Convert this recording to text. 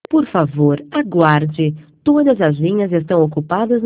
Por favor, aguarde. Todas as linhas estão ocupadas